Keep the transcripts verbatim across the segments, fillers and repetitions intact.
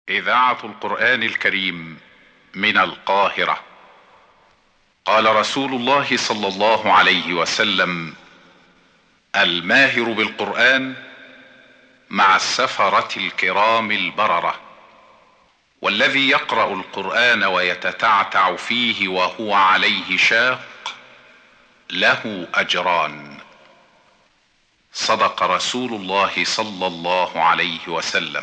إذاعة القرآن الكريم من القاهرة. قال رسول الله صلى الله عليه وسلم: الماهر بالقرآن مع السفرة الكرام البررة، والذي يقرأ القرآن ويتتعتع فيه وهو عليه شاق له أجران. صدق رسول الله صلى الله عليه وسلم.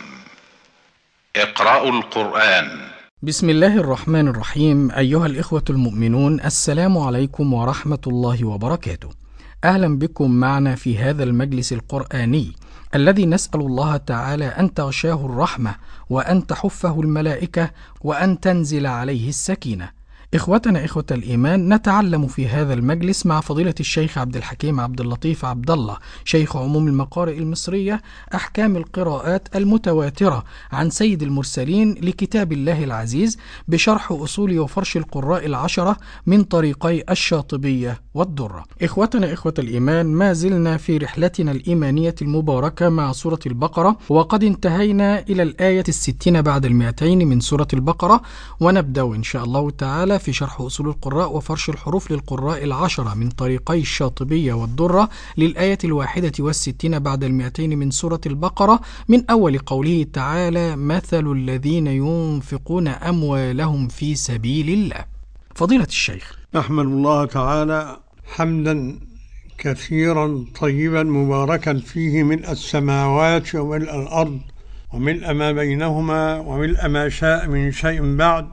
اقرأوا القرآن. بسم الله الرحمن الرحيم. أيها الإخوة المؤمنون، السلام عليكم ورحمة الله وبركاته. أهلا بكم معنا في هذا المجلس القرآني الذي نسأل الله تعالى أن تغشاه الرحمة وأن تحفه الملائكة وأن تنزل عليه السكينة. إخوتنا إخوة الإيمان، نتعلم في هذا المجلس مع فضيلة الشيخ عبد الحكيم عبد اللطيف عبد الله شيخ عموم المقارئ المصرية أحكام القراءات المتواترة عن سيد المرسلين لكتاب الله العزيز بشرح أصول وفرش القراء العشرة من طريقي الشاطبية والدرة. إخوتنا إخوة الإيمان، ما زلنا في رحلتنا الإيمانية المباركة مع سورة البقرة، وقد انتهينا إلى الآية الستين بعد المئتين من سورة البقرة، ونبدأ إن شاء الله تعالى في شرح أصول القراء وفرش الحروف للقراء العشرة من طريقي الشاطبية والدرة للآية الواحدة والستين بعد المئتين من سورة البقرة، من أول قوله تعالى: مثل الذين ينفقون أموالهم في سبيل الله. فضيلة الشيخ. نحمد الله تعالى حمدا كثيرا طيبا مباركا فيه ملء السماوات وملء الأرض وملء ما بينهما وملء ما شاء من شيء بعد،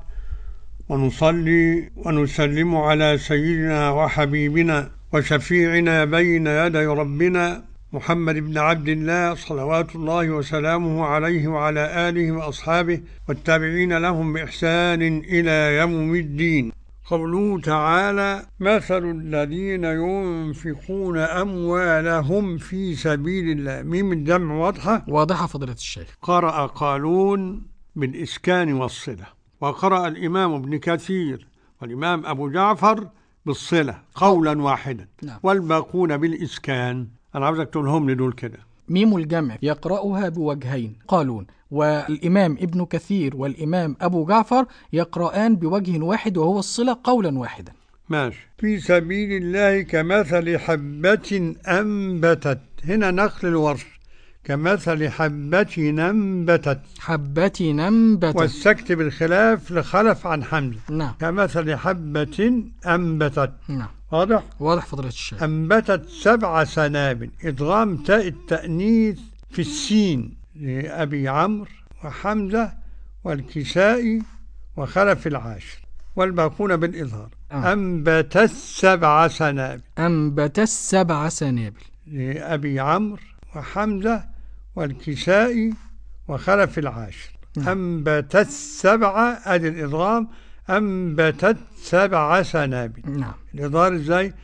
ونصلي ونسلم على سيدنا وحبيبنا وشفيعنا بين يدي ربنا محمد بن عبد الله صلوات الله وسلامه عليه وعلى آله وأصحابه والتابعين لهم بإحسان إلى يوم الدين. قوله تعالى: مثل الذين ينفقون أموالهم في سبيل الله. ميم الجمع واضحة؟ واضحة فضيلة الشيخ. قرأ قالون بالإسكان والصلة، وقرأ الإمام ابن كثير والإمام أبو جعفر بالصلة قولا واحدا. نعم. والباقون بالإسكان. أنا عاوزك تقولهم لي دول كده. ميم الجمع يقرأها بوجهين قالون، والإمام ابن كثير والإمام أبو جعفر يقرآن بوجه واحد وهو الصلة قولا واحدا. ماشي. في سبيل الله كمثل حبة أنبتت. هنا نقل الورش. كمثل حبة أنبتت. حبة أنبتت. والسكت بالخلاف لخلف عن حمزة. نعم. كمثل حبة أنبتت. نعم. واضح؟ واضح فضيلة الشيخ. أنبتت سبع سنابل. إدغام تاء التأنيث في السين لأبي عمرو وحمزة والكسائي وخلف العاشر، والباقون بالإظهار. آه. أنبتت سبع سنابل. أنبتت سبع سنابل لأبي عمرو وحمزة والكسائي وخلف العاشر. نعم. أنبتت سبع، أدي الإضغام. أنبتت سبع سنابل. نعم. الإظهار إزاي؟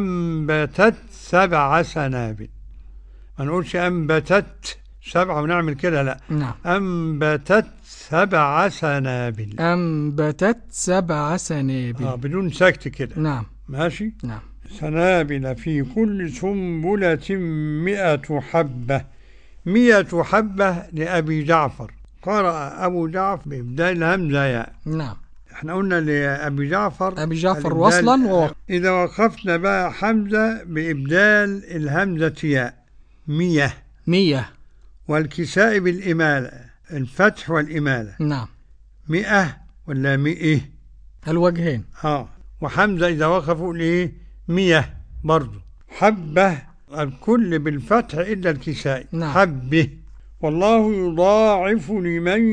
أنبتت سبع سنابل. ما نقولش أنبتت سبعة ونعمل كده، لا. نعم. أنبتت سبع سنابل. أنبتت سبع سنابل. آه بدون سكت كده. نعم. ماشي. نعم. سنابل في كل سنبلة مئة حبة. مئة حبة لأبي جعفر. قرأ أبو جعفر بإبدال الهمزة ياء. نعم. احنا قلنا لأبي جعفر أبي جعفر وصلا ووقفا. إذا وقفنا بقى حمزة بإبدال الهمزة ياء. مية. مية. والكساء بالإمالة، الفتح والإمالة. نعم. مئة ولا مئة؟ الوجهين. اه. وحمزة إذا وقفوا لإيه؟ مية برضو. حبة الكل بالفتح إلا الكساء. نعم. حبه. والله يضاعف لمن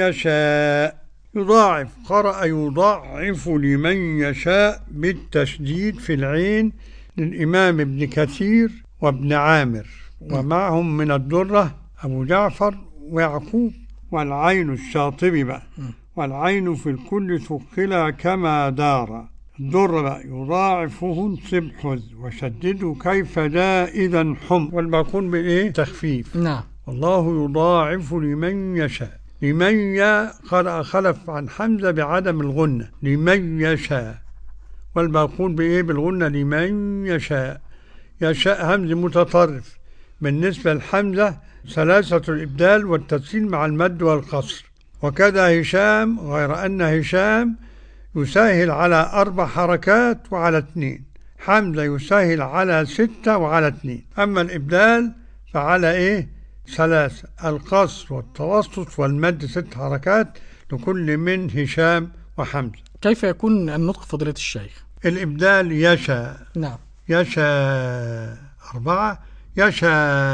يشاء. يضاعف. قرأ يضاعف لمن يشاء بالتشديد في العين للإمام ابن كثير وابن عامر، ومعهم من الدرة أبو جعفر ويعقوب. والعين الشاطبي بقى. والعين في الكل ثقلا كما دار. الدر بقى يضاعفه انصب حذ وشدده كيف دا إذا حم. والباقون بالإيه؟ تخفيف. نعم. والله يضاعف لمن يشاء. لمن يا قرأ خلف عن حمزة بعدم الغنة. لمن يشاء. والباقون بإيه؟ بالغنة. لمن يشاء. يشاء همز متطرف. بالنسبة للحمزة ثلاثة الإبدال والتسهيل مع المد والقصر. وكذا هشام، غير أن هشام يسهل على أربع حركات وعلى اثنين، حمزة يسهل على ستة وعلى اثنين. أما الإبدال فعلى إيه؟ ثلاثة، القصر والتوسط والمد ست حركات لكل من هشام وحمزة. كيف يكون النطق فضيلة الشيخ؟ الإبدال يشاء، نعم، يشاء أربعة، يشاء.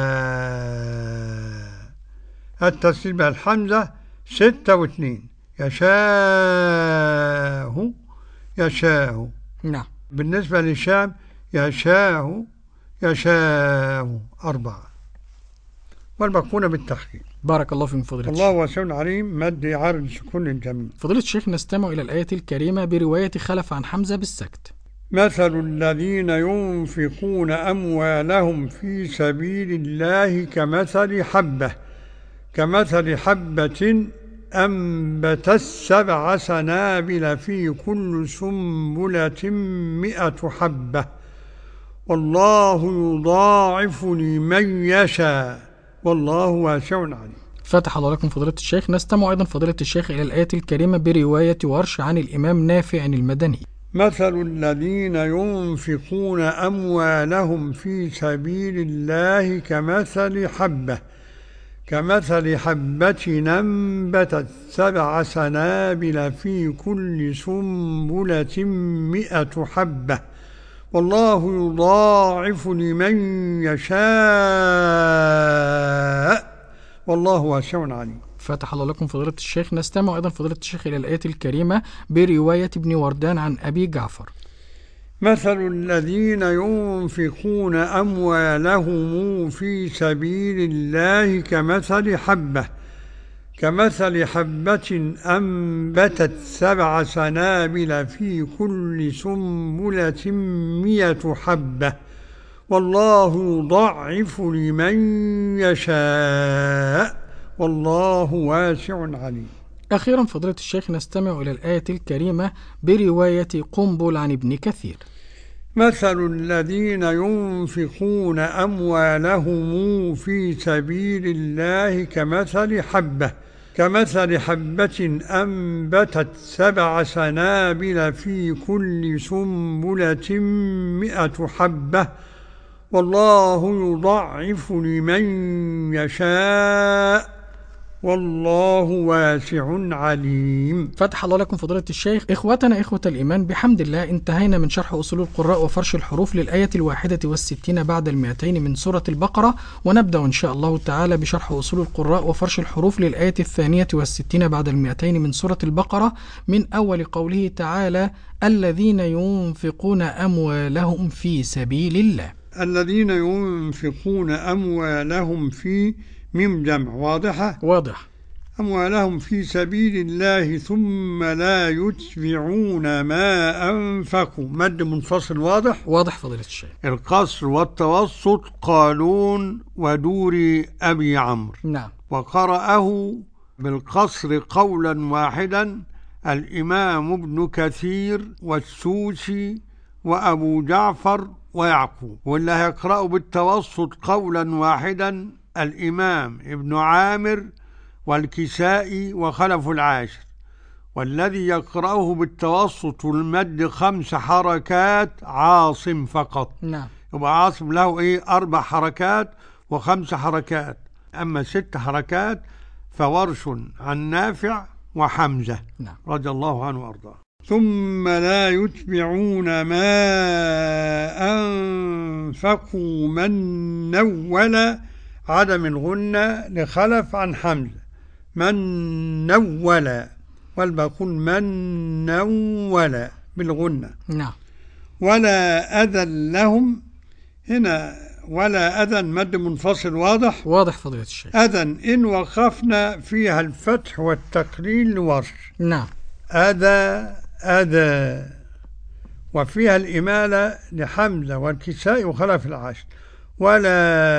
التسليم الحمزة ستة واثنين، يشاء يشاء. نعم. بالنسبة للشام يشاء يشاء أربعة، والباقون بالتخفيف. بارك الله فيكم فضيلة الله الشيخ. واسع عليم، مد عارض سكون الجميع. فضيلة الشيخ، نستمع إلى الآية الكريمة برواية خلف عن حمزة بالسكت. مثل الذين ينفقون أموالهم في سبيل الله كمثل حبة كمثل حبة أنبتت سبع سنابل في كل سنبلة مئة حبة والله يضاعف لمن يشاء والله واسع عليم. فتح الله لكم فضيلة الشيخ. نستمع أيضا فضيلة الشيخ إلى الآية الكريمة برواية ورش عن الإمام نافع المدني. مثل الذين ينفقون أموالهم في سبيل الله كمثل حبة كمثل حبة أنبتت سبع سنابل في كل سنبلة مئة حبة والله يضاعف لمن يشاء والله واسع عليم. فتح الله لكم فضيلة الشيخ. نستمع أيضا فضيلة الشيخ إلى الآية الكريمة برواية ابن وردان عن أبي جعفر. مثل الذين ينفقون أموالهم في سبيل الله كمثل حبة كمثل حبة أنبتت سبع سنابل في كل سنبلة مئة حبة والله يضاعف لمن يشاء والله واسع عليم. أخيرا فضيلة الشيخ نستمع إلى الآية الكريمة برواية قنبل عن ابن كثير. مثل الذين ينفقون أموالهم في سبيل الله كمثل حبة كمثل حبة أنبتت سبع سنابل في كل سنبلة مئة حبة والله يضاعف لمن يشاء والله واسع عليم. فتح الله لكم فضيلة الشيخ. إخوتنا إخوة الإيمان، بحمد الله انتهينا من شرح أصول القراء وفرش الحروف للآية الواحدة والستين بعد المئتين من سورة البقرة، ونبدأ إن شاء الله تعالى بشرح أصول القراء وفرش الحروف للآية الثانية والستين بعد المئتين من سورة البقرة من أول قوله تعالى: الذين ينفقون أموالهم في سبيل الله. الذين ينفقون أموالهم في ميم جمع واضحة؟ واضح. أموالهم في سبيل الله ثم لا يتبعون ما أنفقوا، مد منفصل واضح؟ واضح فضيلة الشيخ. القصر والتوسط قالون ودور أبي عمرو. نعم. وقرأه بالقصر قولا واحدا الإمام ابن كثير والسوسي وأبو جعفر ويعقوب، واللي هيقرأه بالتوسط قولا واحدا الإمام ابن عامر والكسائي وخلف العاشر، والذي يقرأه بالتوسط والمد خمس حركات عاصم فقط. نعم. يبقى عاصم له إيه؟ أربع حركات وخمس حركات. أما ست حركات فورش عن نافع وحمزة. نعم. رضي الله عنه وأرضاه. ثم لا يتبعون ما أنفقوا منا ولا عدم الغنة لخلف عن حمزة من ولا، والباقون من ولا بالغنة. نعم. ولا أذن لهم، هنا ولا أذن مد منفصل واضح؟ واضح فضيلة الشيخ. أذن إن وقفنا فيها الفتح والتقليل لورش. نعم. أذى أذى، وفيها الإمالة لحمزة والكسائي وخلف العاشر ولا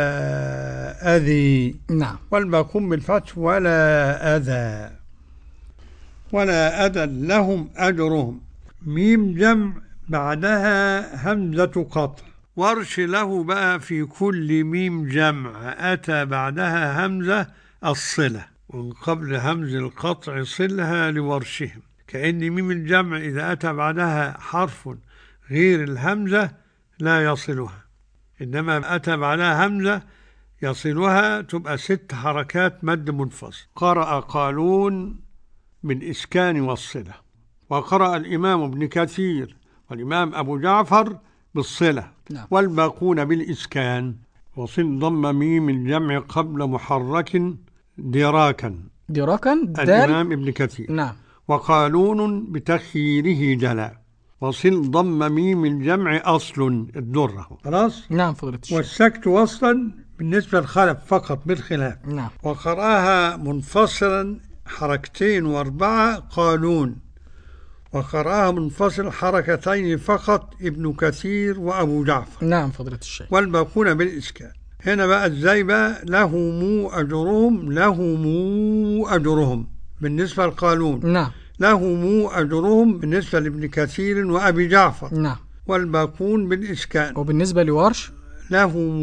أذي. نعم. والباقون بالفتح ولا أذى. ولا أذى لهم أجرهم، ميم جمع بعدها همزة قطع. ورش له بقى في كل ميم جمع أتى بعدها همزة الصلة، ومن قبل همز القطع صلها لورشهم، كأن ميم الجمع إذا أتى بعدها حرف غير الهمزة لا يصلها، إنما أتى بعدها همزة يصلها، تبقى ست حركات مد منفصل. قرأ قالون بالإسكان والصلة، وقرأ الإمام ابن كثير والإمام أبو جعفر بالصلة، نعم. والباقون بالإسكان. وصل ضم ميم الجمع قبل محرك دراكا دراكا الإمام ابن كثير، نعم. وقالون بتخييره جلا. وصل ضم ميم الجمع أصل الدرة، خلاص، نعم فضيلة الشيخ. والسكت وصلا بالنسبة للخلف فقط بالخلاف، نعم. وقرأها منفصلا حركتين واربعة قالون، وقرأها منفصل حركتين فقط ابن كثير وأبو جعفر، نعم فضيلة الشيخ. والباقون بالإسكان. هنا بقى ازاي بقى لهم أجرهم، لهم أجرهم بالنسبة للقالون، نعم. لهم أجرهم بالنسبة لابن كثير وأبي جعفر، نعم. والباقون بالإسكان. وبالنسبة لورش لهم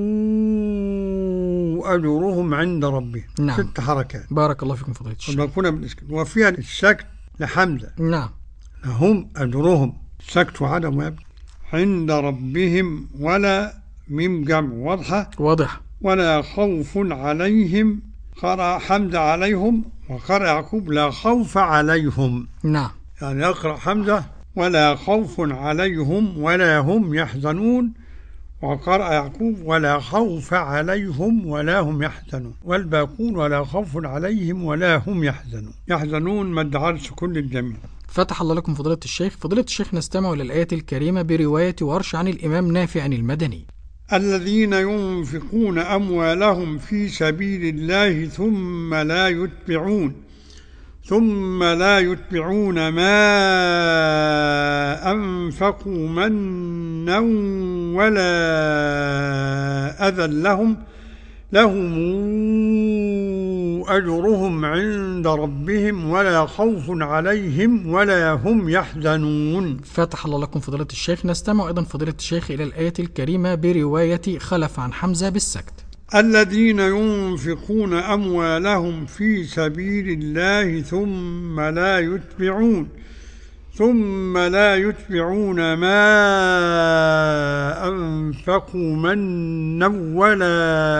أجرهم عند ربهم، نعم. ست حركات. بارك الله فيكم فضيلة الشيخ. والباقون بالإسكان، وفيها السكت لحمزة، نعم. لهم أجرهم، سكت وعدم ويبقى عند ربهم، ولا ميم جمع واضحة واضح، ولا خوف عليهم. قرأ حمزة عليهم، وقرأ يعقوب لا خوف عليهم، نعم. يعني يقرأ حمزة ولا خوف عليهم ولا هم يحزنون، وقرأ يعقوب ولا خوف عليهم ولا هم يحزنون، والباقون ولا خوف عليهم ولا هم يحزنون. يحزنون مد عرش كل الجميع. فتح الله لكم فضيلة الشيخ. فضيلة الشيخ نستمع للآية الكريمة برواية ورش عن الإمام نافع المدني. الذين ينفقون أموالهم في سبيل الله ثم لا يتبعون ثم لا يتبعون ما أنفقوا منا ولا أذى لهم لهم أجرهم عند ربهم ولا خوف عليهم ولا هم يحزنون. فتح الله لكم فضيلة الشيخ. نستمع أيضا فضيلة الشيخ إلى الآية الكريمة برواية خلف عن حمزة بالسكت. الذين ينفقون أموالهم في سبيل الله ثم لا يتبعون ثم لا يتبعون ما أنفقوا منا ولا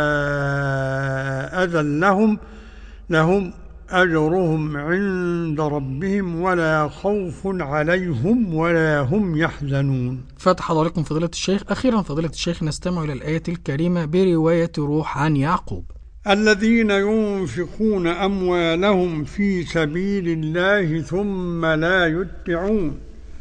أذى لهم لهم أجرهم عند ربهم ولا خوف عليهم ولا هم يحزنون. فتح الله لكم فضيلة الشيخ. أخيرا فضيلة الشيخ نستمع إلى الآية الكريمة برواية روح عن يعقوب. الذين ينفقون أموالهم في سبيل الله ثم لا يتبعون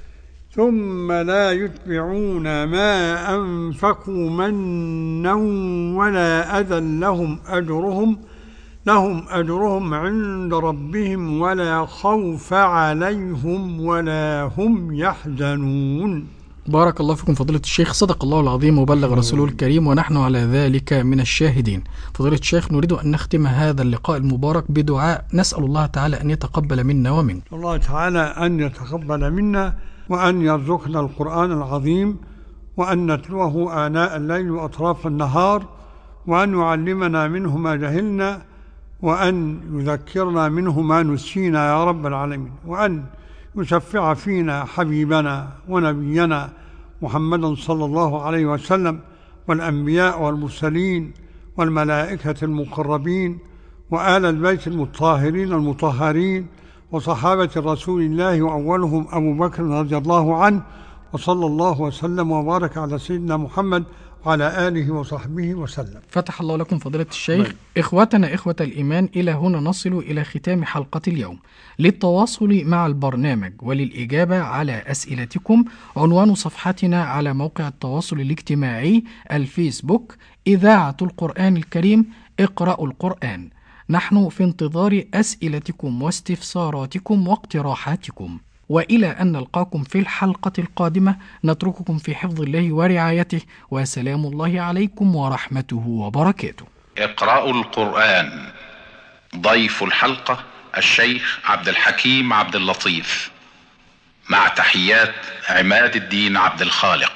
ثم لا يتبعون ما أنفقوا منا ولا أذى لهم أجرهم لهم أجرهم عند ربهم ولا خوف عليهم ولا هم يحزنون. بارك الله فيكم فضيلة الشيخ. صدق الله العظيم وبلغ رسوله الكريم ونحن على ذلك من الشاهدين. فضيلة الشيخ نريد أن نختم هذا اللقاء المبارك بدعاء نسأل الله تعالى أن يتقبل منا ومنكم. الله تعالى أن يتقبل منا وأن يرزقنا القرآن العظيم وأن نتلوه آناء الليل وأطراف النهار وأن يعلمنا منه ما جهلنا وأن يذكرنا منه ما نسينا يا رب العالمين، وأن يشفع فينا حبيبنا ونبينا محمدا صلى الله عليه وسلم والأنبياء والمرسلين والملائكة المقربين وآل البيت المطهرين المطهرين وصحابة رسول الله وأولهم أبو بكر رضي الله عنه، وصلى الله وسلم وبارك على سيدنا محمد وعلى آله وصحبه وسلم. فتح الله لكم فضيلة الشيخ. بي. إخوتنا إخوة الإيمان، إلى هنا نصل إلى ختام حلقة اليوم. للتواصل مع البرنامج وللإجابة على أسئلتكم عنوان صفحتنا على موقع التواصل الاجتماعي الفيسبوك إذاعة القرآن الكريم اقرأوا القرآن. نحن في انتظار أسئلتكم واستفساراتكم واقتراحاتكم، وإلى أن نلقاكم في الحلقة القادمة نترككم في حفظ الله ورعايته، وسلام الله عليكم ورحمته وبركاته. اقرأوا القرآن. ضيف الحلقة الشيخ عبد الحكيم عبد اللطيف، مع تحيات عماد الدين عبد الخالق.